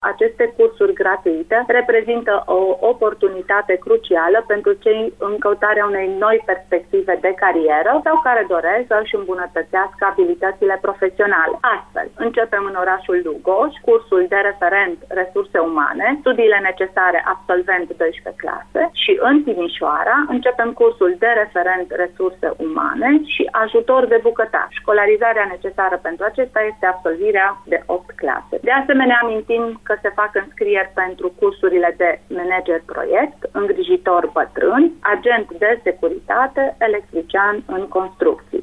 aceste cursuri gratuite reprezintă o oportunitate crucială pentru cei în căutarea unei noi perspective de carieră sau care doresc să își îmbunătățească abilitățile profesionale. Astfel, începem în orașul Lugoș cursul de referent resurse umane, studiile necesare absolvent 12 clase, și în Timișoara începem cursul de referent resurse umane și ajutor de bucătar. Școlarizarea necesară pentru acesta este absolvirea de 8 clase. De asemenea, amintim că se fac înscrieri pentru cursurile de manager proiect, îngrijitor bătrân, agent de securitate, electrician în construcții.